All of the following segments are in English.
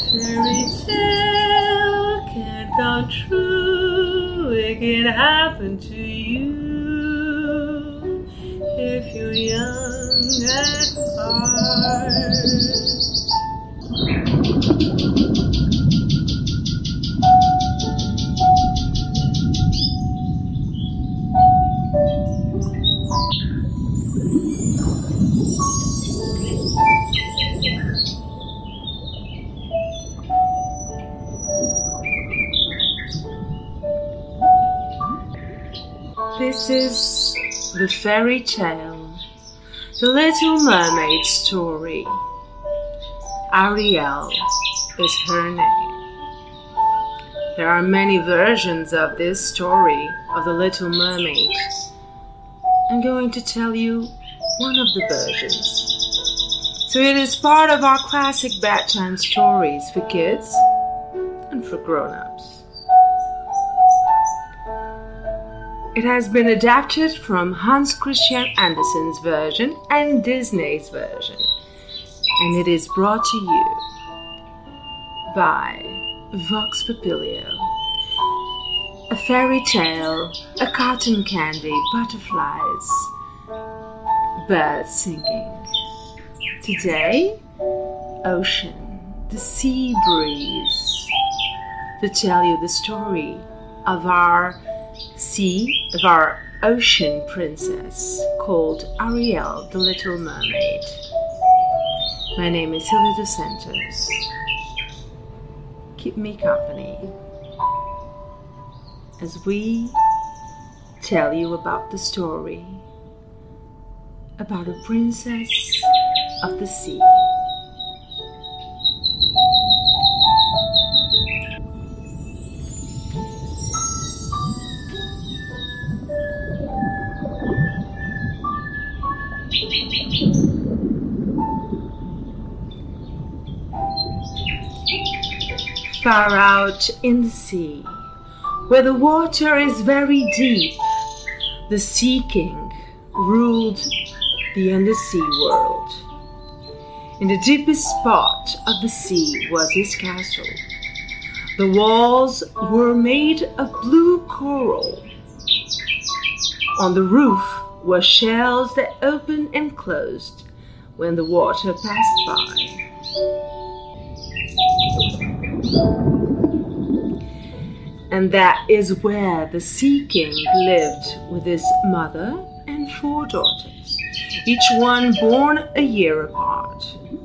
Fairy tale can come true. It can happen to you if you're young at heart. This is the fairy tale, The Little Mermaid story. Ariel is her name. There are many versions of this story of The Little Mermaid. I'm going to tell you one of the versions. So it is part of our classic bedtime stories for kids and for grown-ups. It has been adapted from Hans Christian Andersen's version and Disney's version, and it is brought to you by Vox Papilio. A fairy tale, a cotton candy, butterflies, birds singing. Today, ocean, the sea breeze, to tell you the story of our ocean princess called Ariel, the Little Mermaid. My name is Silvia dos Santos. Keep me company as we tell you about the story about a princess of the sea. Far out in the sea, where the water is very deep, the Sea King ruled the undersea world. In the deepest spot of the sea was his castle. The walls were made of blue coral. On the roof were shells that opened and closed when the water passed by. And that is where the Sea King lived with his mother and 4 daughters, each one born a year apart.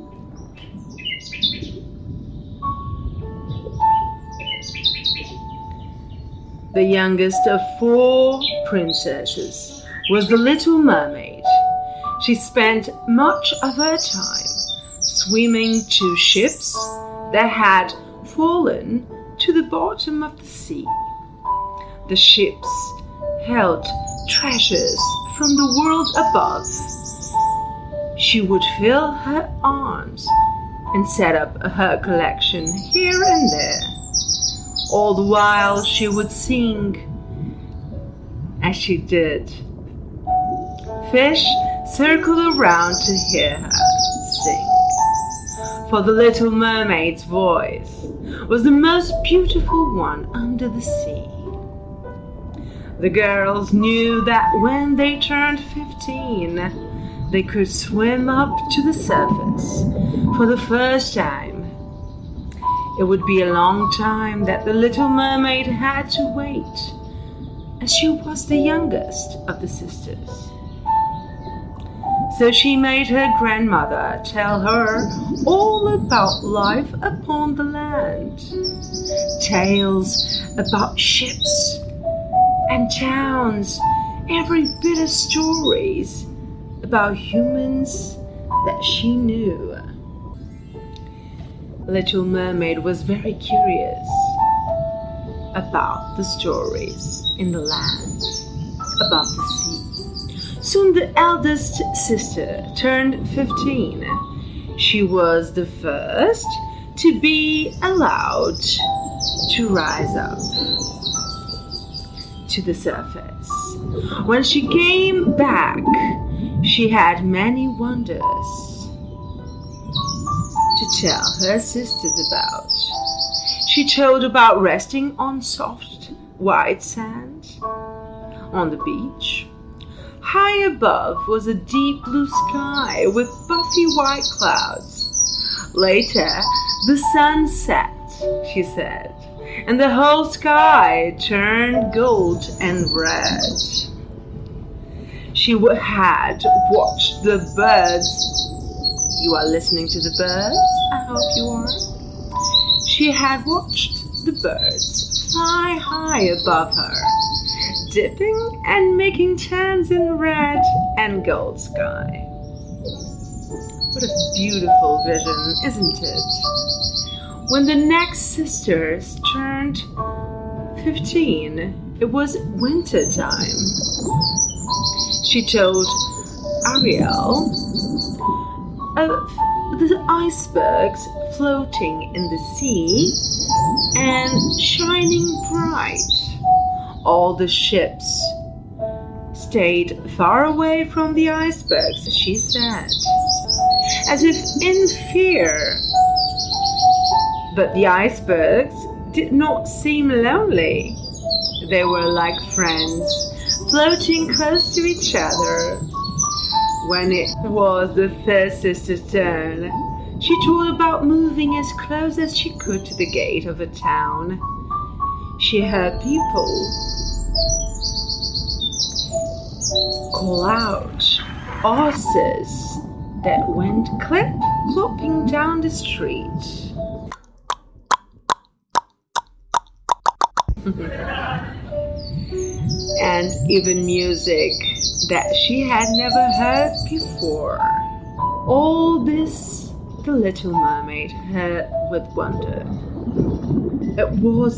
The youngest of 4 princesses was the Little Mermaid. She spent much of her time swimming to ships that had fallen to the bottom of the sea. The ships held treasures from the world above. She would fill her arms and set up her collection here and there. All the while she would sing as she did. Fish circled around to hear her sing. For the Little Mermaid's voice was the most beautiful one under the sea. The girls knew that when they turned 15, they could swim up to the surface for the first time. It would be a long time that the Little Mermaid had to wait, as she was the youngest of the sisters. So she made her grandmother tell her all about life upon the land. Tales about ships and towns, every bit of stories about humans that she knew. Little Mermaid was very curious about the stories in the land, about the sea. Soon the eldest sister turned 15. She was the first to be allowed to rise up to the surface. When she came back, she had many wonders to to tell her sisters about. She told about resting on soft, white sand on the beach. High above was a deep blue sky with puffy white clouds. Later, the sun set, she said, and the whole sky turned gold and red. She had watched the birds. You are listening to the birds? I hope you are. She had watched the birds fly high above her, dipping and making turns in red and gold sky. What a beautiful vision, isn't it? When the next sisters turned 15, it was winter time. She told Ariel of the icebergs floating in the sea and shining bright. All the ships stayed far away from the icebergs, she said, as if in fear. But the icebergs did not seem lonely. They were like friends, floating close to each other. When it was the third sister's turn, she told about moving as close as she could to the gate of a town. She heard people call out horses that went clopping down the street. And even music that she had never heard before. All this the Little Mermaid heard with wonder. It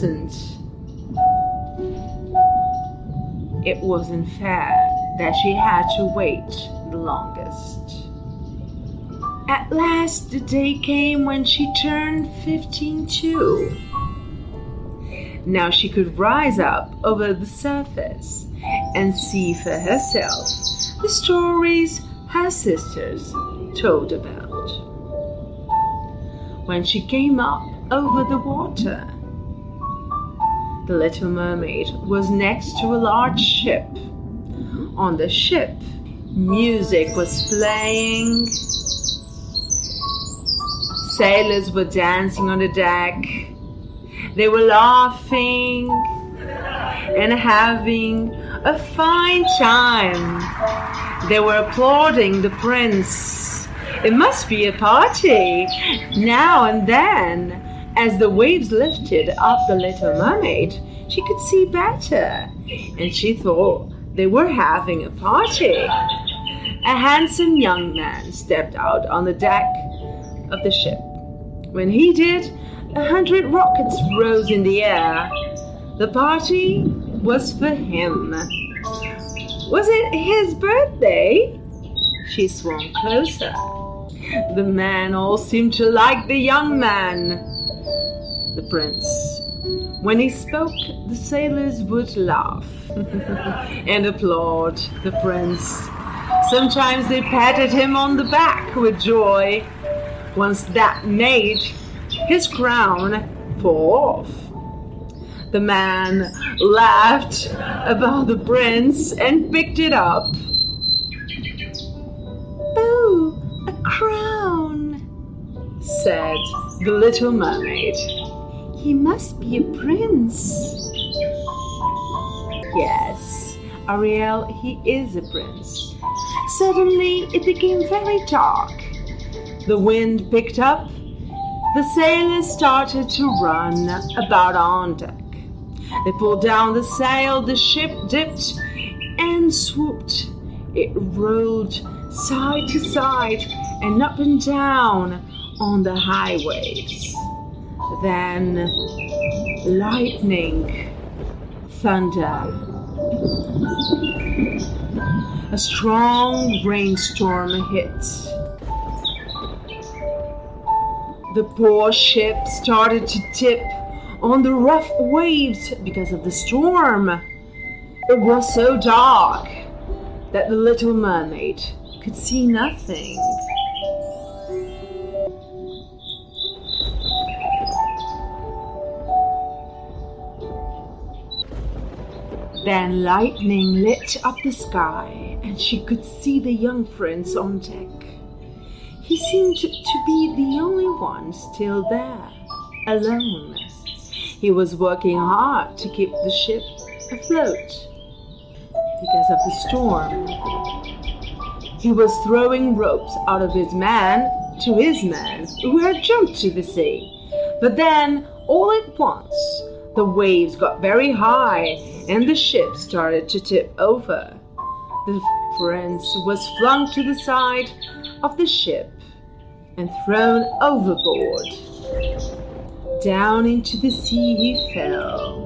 wasn't fair that she had to wait the longest. At last the day came when she turned 15 too. Now she could rise up over the surface and see for herself the stories her sisters told about. When she came up over the water, the Little Mermaid was next to a large ship. On the ship, music was playing. Sailors were dancing on the deck. They were laughing and having a fine time. They were applauding the prince. It must be a party. Now and then, as the waves lifted up the Little Mermaid, she could see better, and she thought they were having a party. A handsome young man stepped out on the deck of the ship. When he did, 100 rockets rose in the air. The party was for him. Was it his birthday? She swam closer. The men all seemed to like the young man, the prince. When he spoke, the sailors would laugh and applaud the prince. Sometimes they patted him on the back with joy. Once that made his crown fall off. The man laughed about the prince and picked it up. "Oh, a crown," said the Little Mermaid. "He must be a prince." "Yes, Ariel, he is a prince." Suddenly it became very dark. The wind picked up. The sailors started to run about on deck. They pulled down the sail, the ship dipped and swooped. It rolled side to side and up and down on the high waves. Then lightning, thunder. A strong rainstorm hit. The poor ship started to tip on the rough waves because of the storm. It was so dark that the Little Mermaid could see nothing. Then lightning lit up the sky, and she could see the young prince on deck. He seemed to be the only one still there, alone. He was working hard to keep the ship afloat because of the storm. He was throwing ropes out of his man to his man who had jumped to the sea. But then, all at once, the waves got very high and the ship started to tip over. The prince was flung to the side of the ship and thrown overboard. Down into the sea he fell.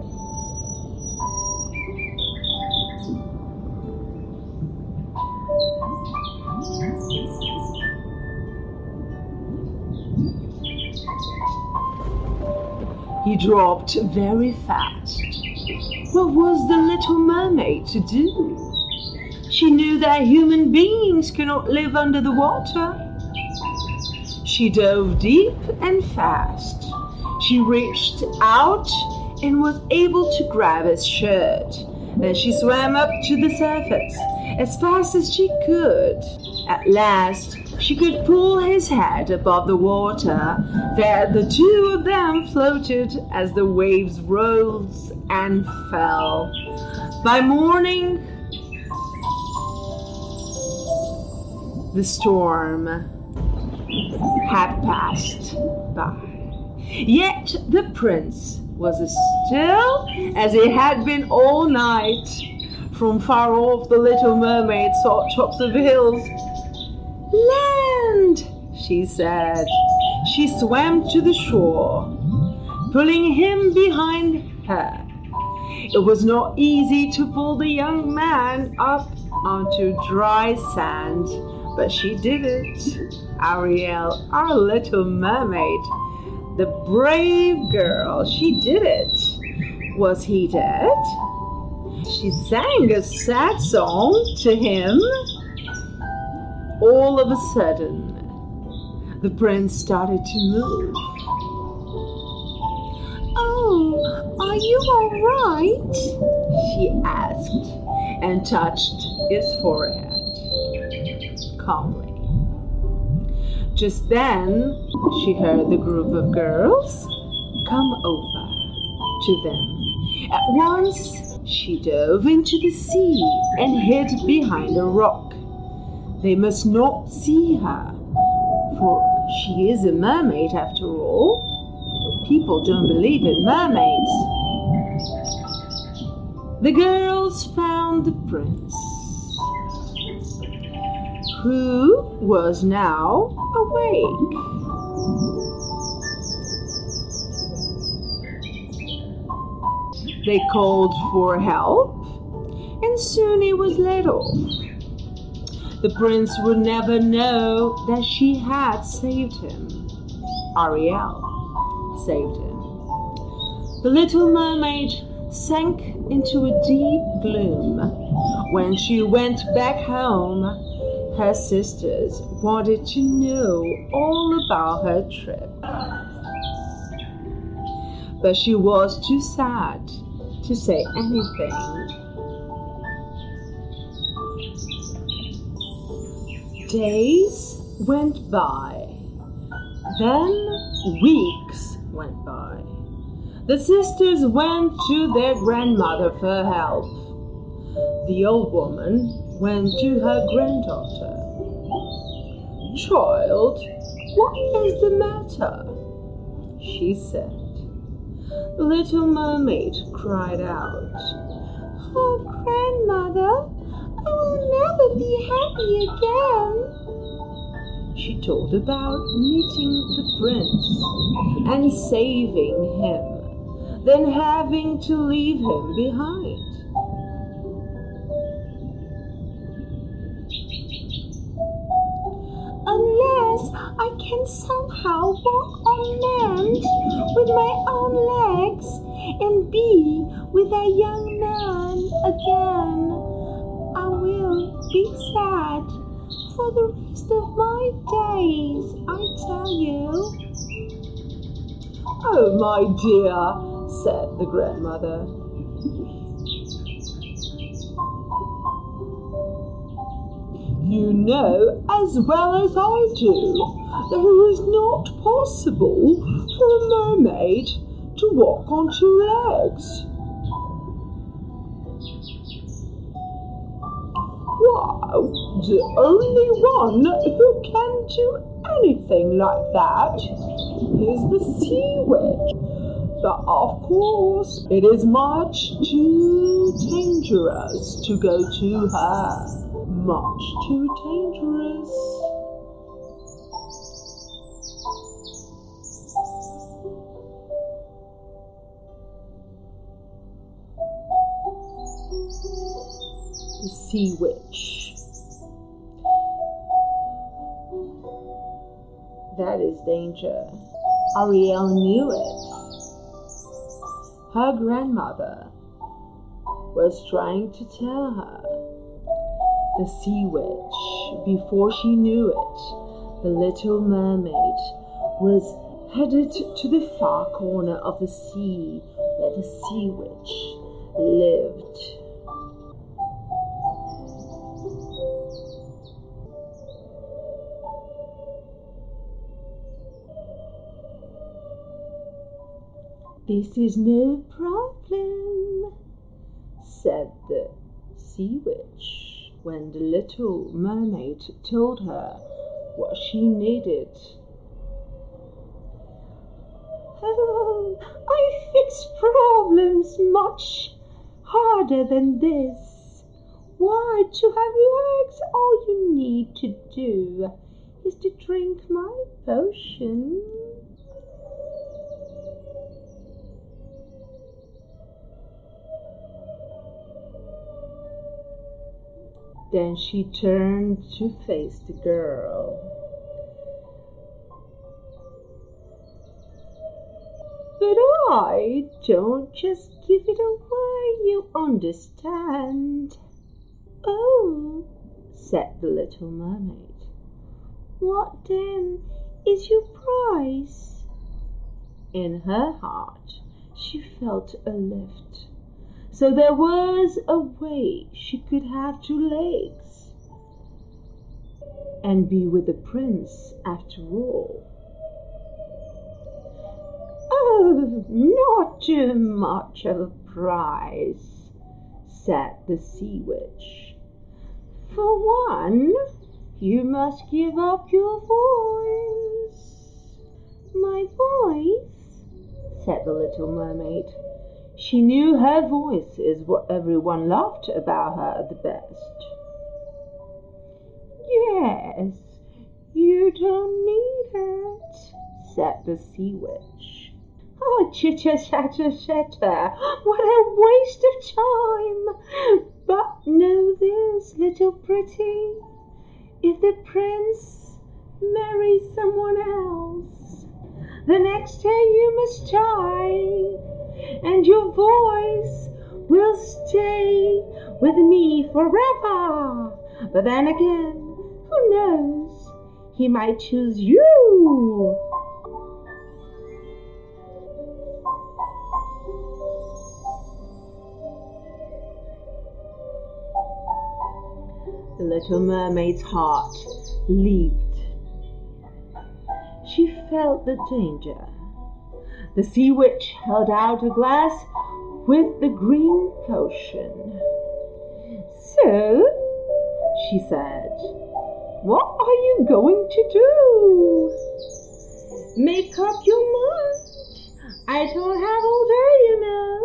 He dropped very fast. What was the little mermaid to do? She knew that human beings cannot live under the water. She dove deep and fast. She reached out and was able to grab his shirt. Then she swam up to the surface as fast as she could. At last, she could pull his head above the water. There the two of them floated as the waves rose and fell. By morning, the storm had passed by. Yet the prince was as still as he had been all night. From far off, the little mermaid saw tops of hills. "Land," she said. She swam to the shore, pulling him behind her. It was not easy to pull the young man up onto dry sand, but she did it. Ariel, our little mermaid, the brave girl, she did it. Was he dead? She sang a sad song to him. All of a sudden, the prince started to move. "Oh, are you all right?" she asked, and touched his forehead calmly. Just then, she heard the group of girls come over to them. At once, she dove into the sea and hid behind a rock. They must not see her, for she is a mermaid after all. People don't believe in mermaids. The girls found the prince, who was now awake. They called for help, and soon he was let off. The prince would never know that she had saved him. Ariel saved him. The little mermaid sank into a deep gloom. When she went back home, her sisters wanted to know all about her trip. But she was too sad to say anything. Days went by. Then weeks went by. The sisters went to their grandmother for help. The old woman went to her granddaughter. "Child, what is the matter?" she said. The little mermaid cried out, "Oh, grandmother, I will never be happy again." She told about meeting the prince and saving him, then having to leave him behind. "Unless I can somehow walk on land with my own legs and be with a young man again, I will be sad for the rest of my days, I tell you." "Oh, my dear," said the grandmother, You know as well as I do that it is not possible for a mermaid to walk on two legs. Well, the only one who can do anything like that is the sea witch. But of course, it is much too dangerous to go to her. Much too dangerous. The sea witch. That is danger. Ariel knew it. Her grandmother was trying to tell her. The sea witch, before she knew it, the little mermaid was headed to the far corner of the sea where the sea witch lived. This is no problem, said the sea witch when the little mermaid told her what she needed. Oh, I fix problems much harder than this. Why, to have legs, all you need to do is to drink my potion. Then she turned to face the girl. But I don't just give it away, you understand? Oh, said the little mermaid. What then is your price? In her heart, she felt a lift. So there was a way she could have two legs and be with the prince after all. Oh, not too much of a price, said the sea witch. For one, you must give up your voice. My voice, said the little mermaid. She knew her voice is what everyone loved about her the best. Yes, you don't need it, said the sea witch. Oh, chitter, chatter, chatter, what a waste of time. But know this, little pretty, if the prince marries someone else, the next day you must die. And your voice will stay with me forever. But then again, who knows? He might choose you. The little mermaid's heart leaped. She felt the danger. The sea witch held out a glass with the green potion. So, she said, what are you going to do? Make up your mind. I don't have all day, you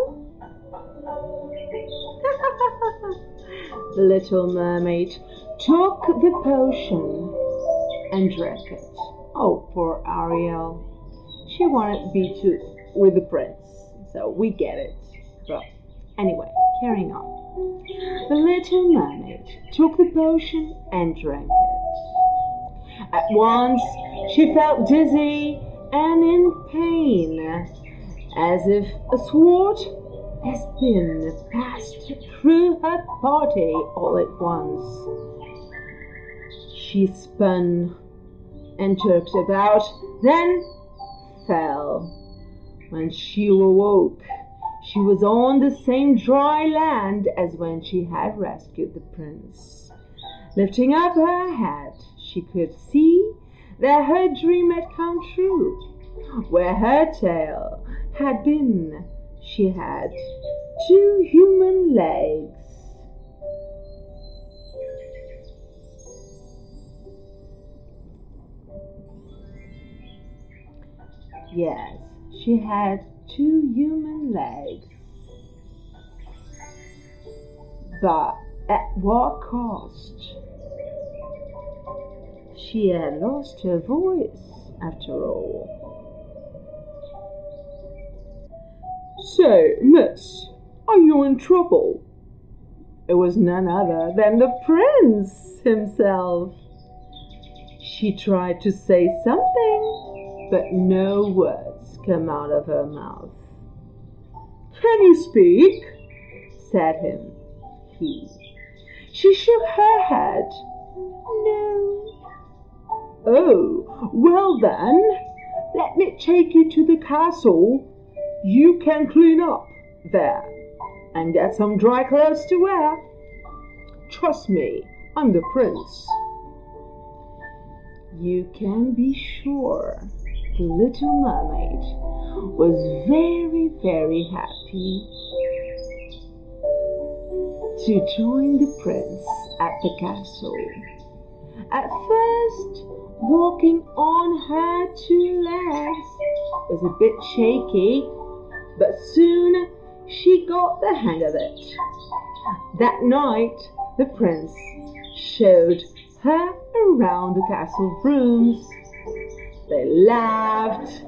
know. The little mermaid took the potion and drank it. Oh, poor Ariel. She wanted to be with the prince, so we get it. But anyway, carrying on. The little mermaid took the potion and drank it. At once, she felt dizzy and in pain, as if a sword has been passed through her body all at once. She spun and jerked about, then fell. When she awoke, she was on the same dry land as when she had rescued the prince. Lifting up her head, she could see that her dream had come true. Where her tail had been, she had 2 human legs. Yes, she had 2 human legs. But at what cost? She had lost her voice, after all. "Say, miss, are you in trouble?" It was none other than the prince himself. She tried to say something, but no words came out of her mouth. "Can you speak?" said he. She shook her head. "No." "Oh, well then, let me take you to the castle. You can clean up there and get some dry clothes to wear. Trust me, I'm the prince." You can be sure the little mermaid was very, very happy to join the prince at the castle. At first, walking on her 2 legs was a bit shaky, but soon she got the hang of it. That night, the prince showed her around the castle rooms. They laughed.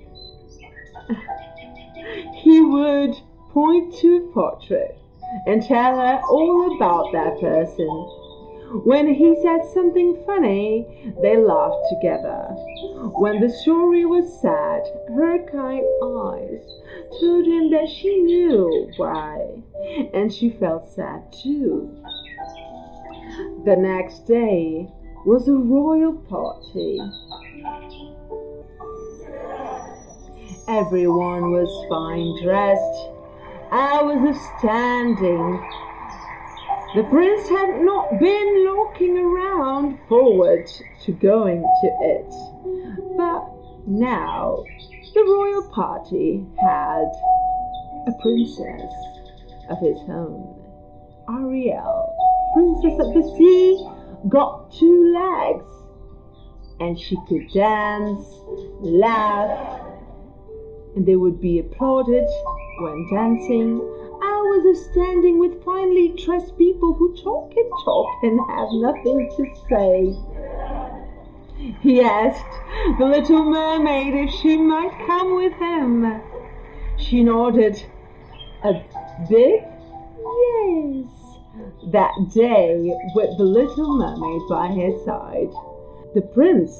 He would point to a portrait and tell her all about that person. When he said something funny, they laughed together. When the story was sad, her kind eyes told him that she knew why, and she felt sad too. The next day was a royal party. Everyone was fine dressed. Hours of standing. The prince had not been looking around forward to going to it. But now the royal party had a princess of his own. Ariel, princess of the sea, got 2 legs, and she could dance, laugh, and they would be applauded when dancing. Hours of standing with finely dressed people who talk and have nothing to say. He asked the little mermaid if she might come with him. She nodded a big yes. That day, with the little mermaid by his side, the prince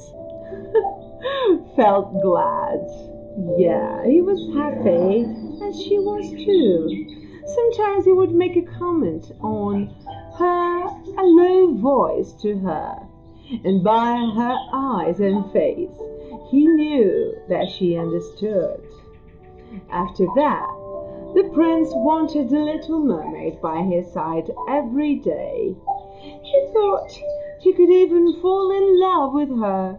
felt glad. Yeah, he was happy, and she was too. Sometimes he would make a comment on her, a low voice to her, and by her eyes and face, he knew that she understood. After that, the prince wanted the little mermaid by his side every day. He thought he could even fall in love with her.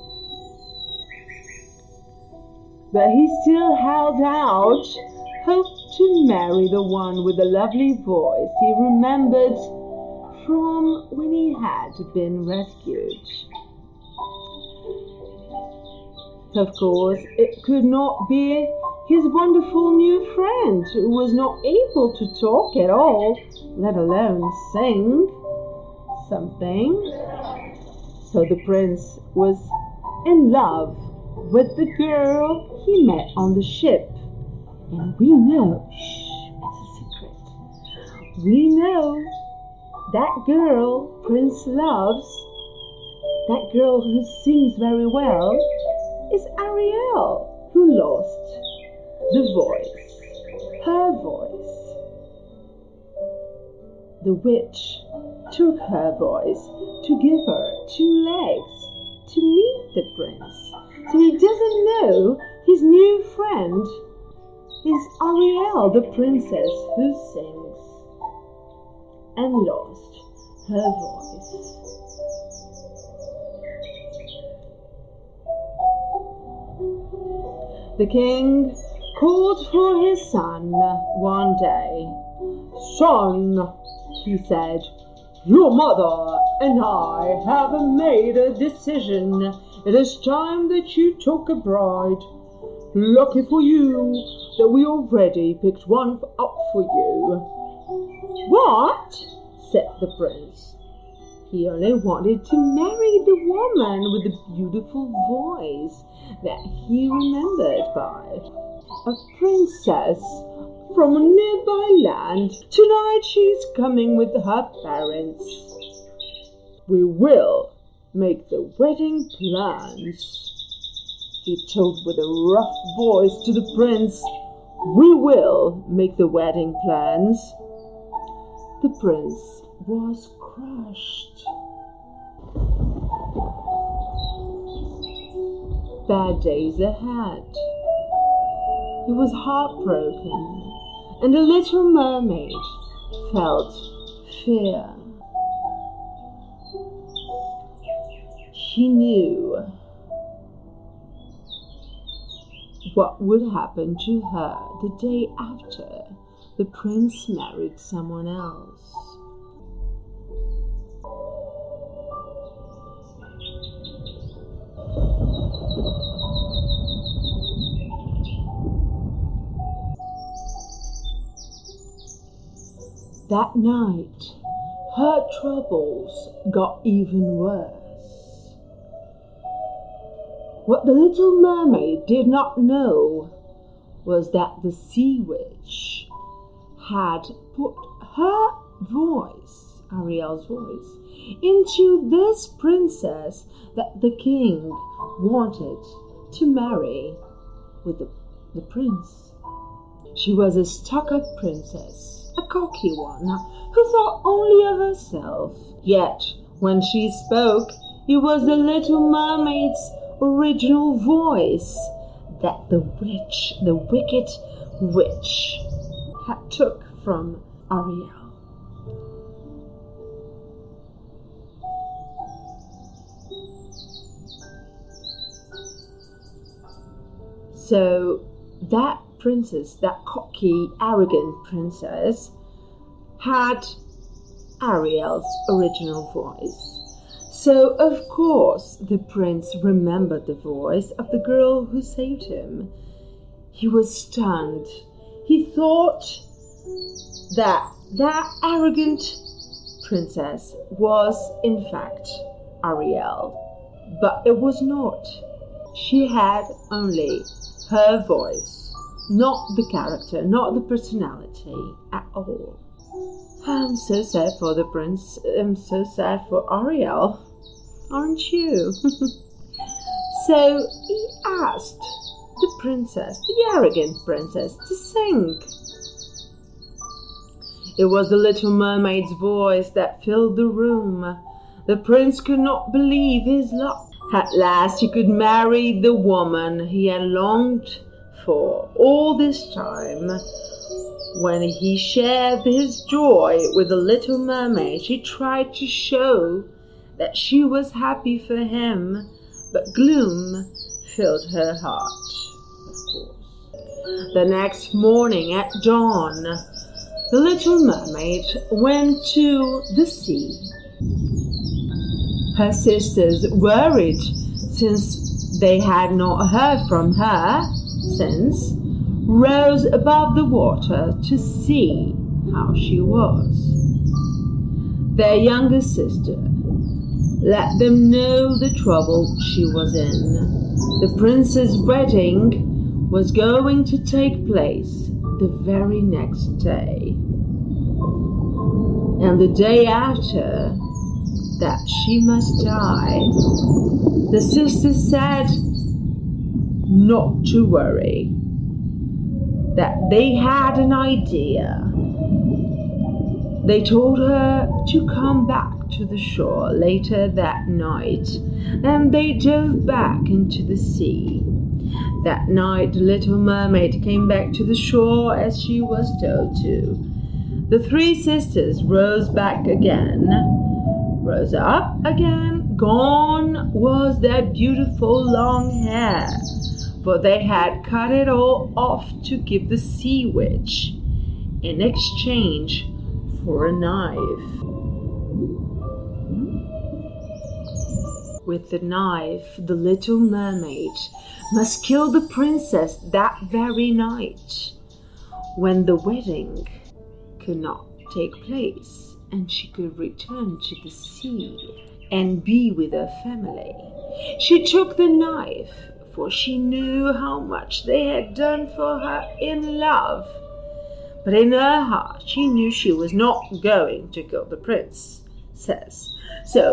But he still held out hope to marry the one with the lovely voice he remembered from when he had been rescued. Of course, it could not be his wonderful new friend, who was not able to talk at all, let alone sing something. So the prince was in love with the girl he met on the ship. And we know, it's a secret, we know that girl Prince loves, that girl who sings very well, is Ariel, who lost the voice, her voice. The witch took her voice to give her 2 legs to meet the prince. So he doesn't know his new friend is Ariel, the princess who sings, and lost her voice. The king called for his son one day. "Son," he said, "your mother and I have made a decision. It is time that you took a bride. Lucky for you that we already picked one up for you." "What?" said the prince. He only wanted to marry the woman with the beautiful voice that he remembered by. A princess from a nearby land. Tonight she's coming with her parents. "We will make the wedding plans," he told with a rough voice to the prince. "We will make the wedding plans." The prince was crushed. Bad days ahead. He was heartbroken, and the little mermaid felt fear. She knew what would happen to her the day after the prince married someone else. That night, her troubles got even worse. What the little mermaid did not know was that the sea witch had put her voice, Ariel's voice, into this princess that the king wanted to marry with the prince. She was a stuck-up princess, a cocky one, who thought only of herself. Yet, when she spoke, it was the little mermaid's original voice that the wicked witch, had took from Ariel. So that princess, that cocky, arrogant princess, had Ariel's original voice. So, of course, the prince remembered the voice of the girl who saved him. He was stunned. He thought that arrogant princess was, in fact, Ariel. But it was not. She had only her voice, not the character, not the personality at all. I'm so sad for the prince. I'm so sad for Ariel. Aren't you? So he asked the princess, the arrogant princess, to sing. It was the little mermaid's voice that filled the room. The prince could not believe his luck. At last he could marry the woman he had longed for all this time. When he shared his joy with the little mermaid, she tried to show that she was happy for him, but gloom filled her heart, of course. The next morning at dawn, the little mermaid went to the sea. Her sisters, worried since they had not heard from her since, rose above the water to see how she was. Their younger sister let them know the trouble she was in. The prince's wedding was going to take place the very next day. And the day after, that she must die. The sister said not to worry, that they had an idea. They told her to come back to the shore later that night, and they dove back into the sea. That night, the little mermaid came back to the shore as she was told to. The three sisters rose back again. rose up again. Gone was their beautiful long hair, for they had cut it all off to give the sea witch in exchange for a knife. With the knife, the little mermaid must kill the princess that very night, when the wedding could not take place and she could return to the sea and be with her family. She took the knife, for she knew how much they had done for her in love. But in her heart, she knew she was not going to kill the princess. So,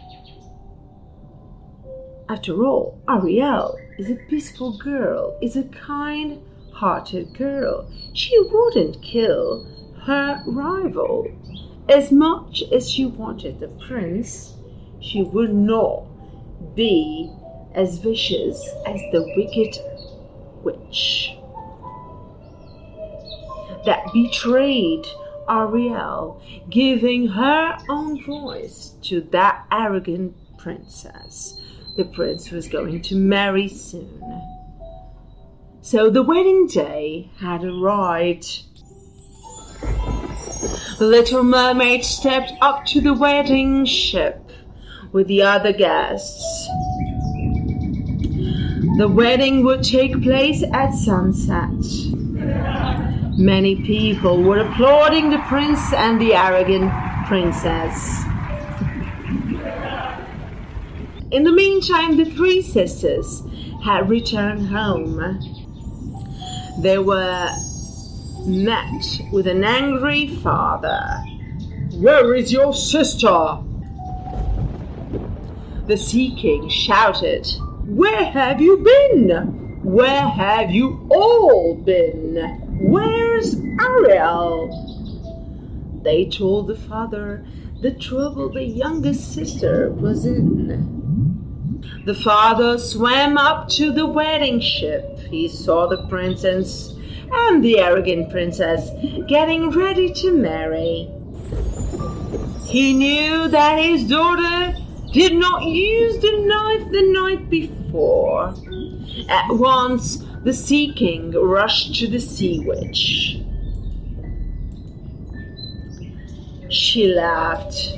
after all, Ariel is a peaceful girl, is a kind-hearted girl. She wouldn't kill her rival. As much as she wanted the prince, she would not be as vicious as the wicked witch that betrayed Ariel, giving her own voice to that arrogant princess the prince was going to marry soon. So the wedding day had arrived. The little mermaid stepped up to the wedding ship with the other guests. The wedding would take place at sunset. Many people were applauding the prince and the arrogant princess. In the meantime, the three sisters had returned home. They were met with an angry father. "Where is your sister?" The Sea King shouted. "Where have you been? Where have you all been? Where's Ariel?" They told the father the trouble the youngest sister was in. The father swam up to the wedding ship. He saw the princess and the arrogant princess getting ready to marry. He knew that his daughter did not use the knife the night before. At once, the Sea King rushed to the Sea Witch. She laughed.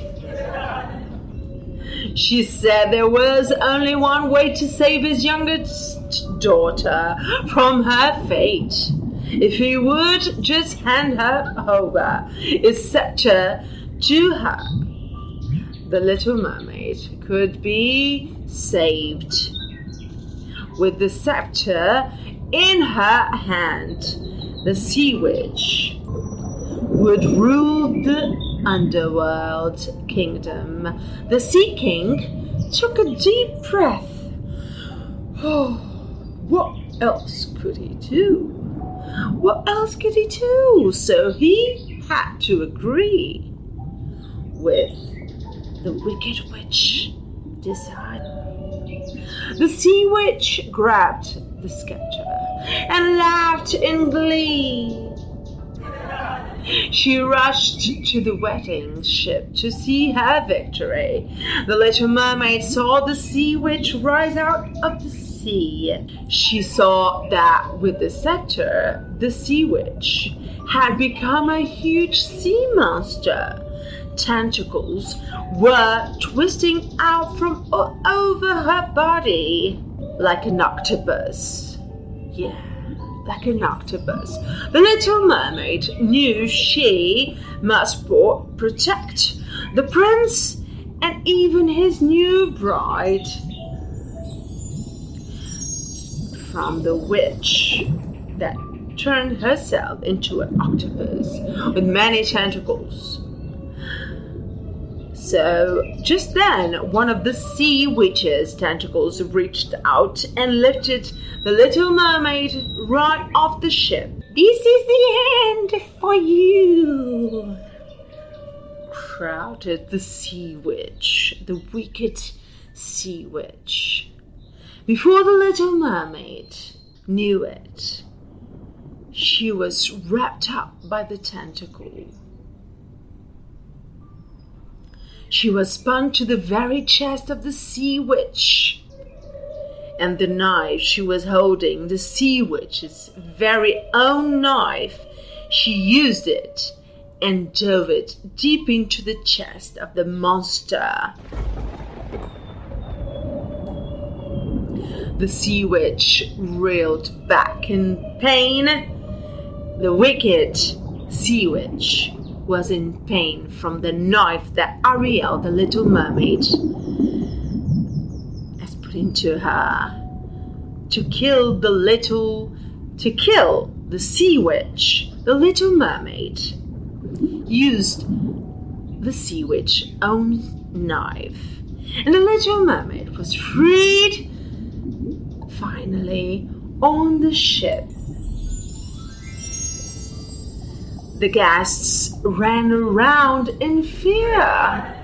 She said there was only one way to save his youngest daughter from her fate. If he would just hand her over his scepter to her, the little mermaid could be saved. With the scepter in her hand, the Sea Witch would rule the underworld kingdom. The Sea King took a deep breath. Oh, what else could he do? What else could he do? So he had to agree with the Wicked Witch decided. The Sea Witch grabbed the scepter and laughed in glee. She rushed to the wedding ship to see her victory. The little mermaid saw the Sea Witch rise out of the sea. She saw that with the scepter, the Sea Witch had become a huge sea monster. Tentacles were twisting out from all over her body like an octopus. Yeah, like an octopus. The little mermaid knew she must protect the prince and even his new bride from the witch that turned herself into an octopus with many tentacles. So, just then, one of the sea witch's tentacles reached out and lifted the little mermaid right off the ship. "This is the end for you," shouted the sea witch, the wicked sea witch. Before the little mermaid knew it, she was wrapped up by the tentacle. she was spun to the very chest of the sea witch. And the knife she was holding, the sea witch's very own knife, she used it and dove it deep into the chest of the monster. The sea witch reeled back in pain. The wicked sea witch was in pain from the knife that Ariel, the little mermaid, has put into her to kill the sea witch. The little mermaid used the sea witch's own knife, and the little mermaid was freed finally on the ship. The guests ran around in fear.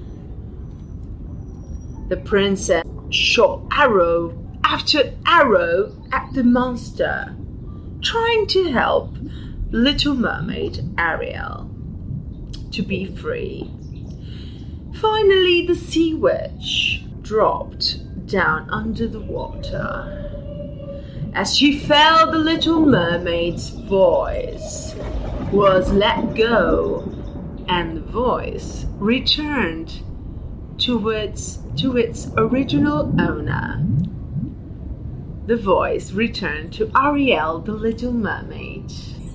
The princess shot arrow after arrow at the monster, trying to help Little Mermaid Ariel to be free. Finally, the sea witch dropped down under the water. As she fell, the Little Mermaid's voice was let go, and the voice returned to its original owner. The voice returned to Ariel, the Little Mermaid.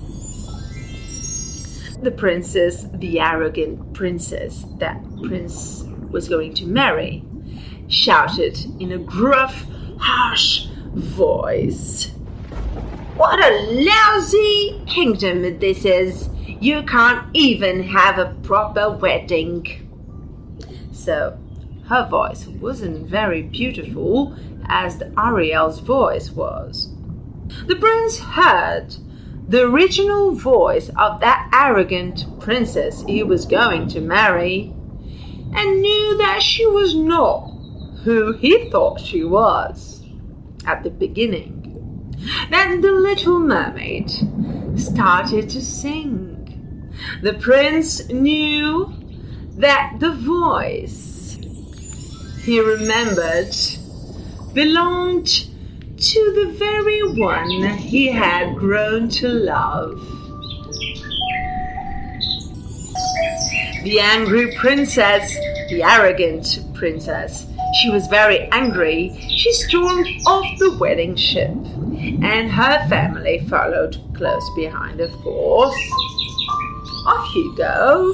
The princess, the arrogant princess that Prince was going to marry, shouted in a gruff, harsh voice, "What a lousy kingdom this is! You can't even have a proper wedding." So her voice wasn't very beautiful as Ariel's voice was. The prince heard the original voice of that arrogant princess he was going to marry, and knew that she was not who he thought she was at the beginning. Then the Little Mermaid started to sing. The prince knew that the voice he remembered belonged to the very one he had grown to love. The angry princess, the arrogant princess, she was very angry. She stormed off the wedding ship, and her family followed close behind, of course. Off you go.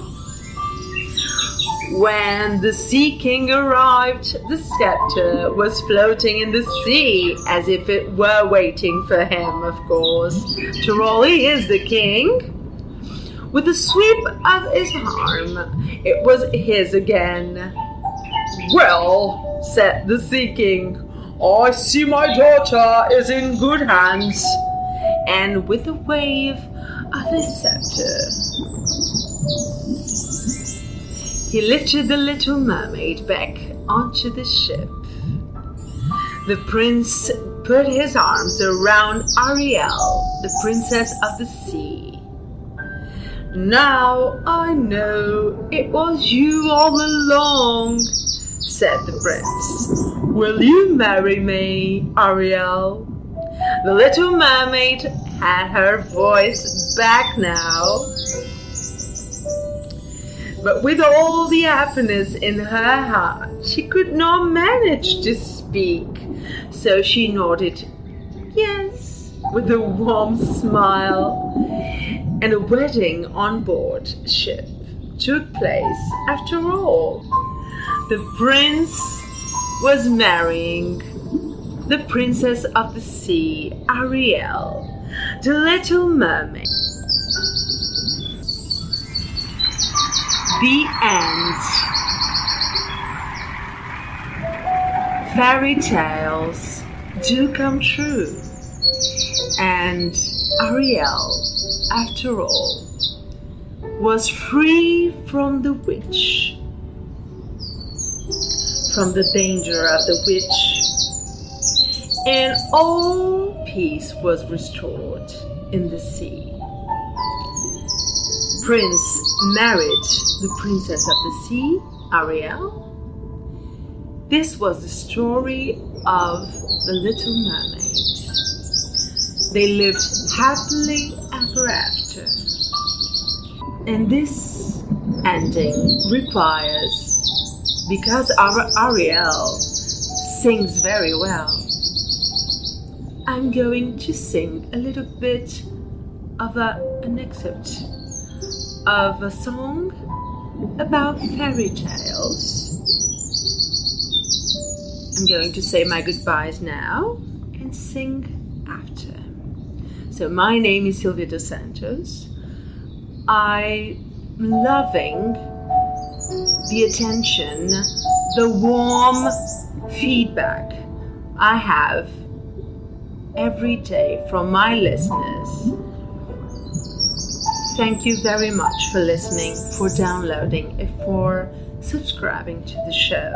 When the Sea King arrived, the scepter was floating in the sea as if it were waiting for him, of course. After all, he is the king. With a sweep of his arm, it was his again. "Well," said the Sea King, "I see my daughter is in good hands." And with a wave of his scepter, he lifted the Little Mermaid back onto the ship. The prince put his arms around Ariel, the princess of the sea. "Now I know it was you all along," said the prince. "Will you marry me, Ariel?" The Little Mermaid had her voice back now. But with all the happiness in her heart, she could not manage to speak. So she nodded yes with a warm smile. And a wedding on board ship took place after all. The prince was marrying the princess of the sea, Ariel, the Little Mermaid. The end. Fairy tales do come true. And Ariel, after all, was free from the witch, from the danger of the witch, and all peace was restored in the sea. Prince married the princess of the sea, Ariel. This was the story of the Little Mermaid. They lived happily ever after. And this ending requires, because our Ariel sings very well, I'm going to sing a little bit of an excerpt of a song about fairy tales. I'm going to say my goodbyes now and sing after. So my name is Silvia dos Santos. I'm loving the attention, the warm feedback I have every day from my listeners. Thank you very much for listening, for downloading, and for subscribing to the show.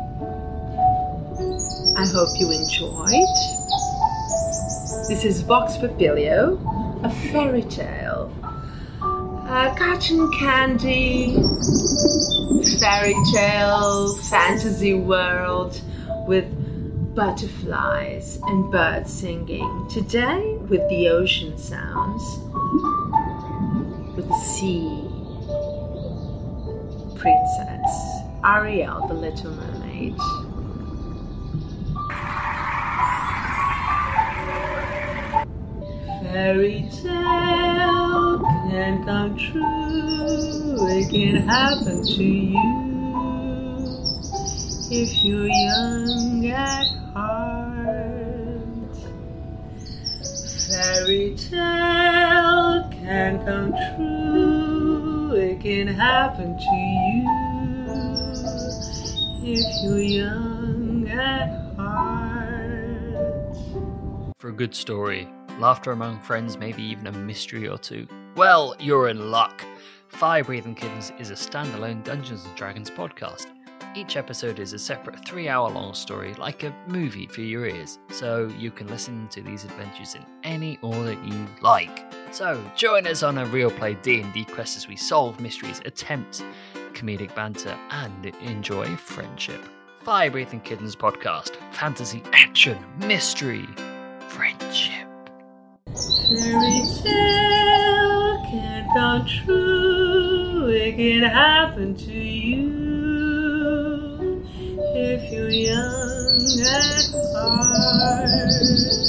I hope you enjoyed. This is Vox Papilio, a fairy tale, a cotton candy fairy tale fantasy world with butterflies and birds singing. Today with the ocean sounds, with the sea princess, Ariel, the Little Mermaid. Fairy tale can come true, it can happen to you if you're young at heart. Fairy tale can come true, it can happen to you if you're young at heart. For a good story, laughter among friends, maybe even a mystery or two, well, you're in luck. Fire Breathing Kittens is a standalone Dungeons & Dragons podcast. Each episode is a separate 3-hour-long story, like a movie for your ears, so you can listen to these adventures in any order you like. So join us on a real play D&D quest as we solve mysteries, attempt comedic banter, and enjoy friendship. Fire Breathing Kittens podcast, fantasy, action, mystery, friendship. Fairy tale can come true, it can happen to you if you're young at heart.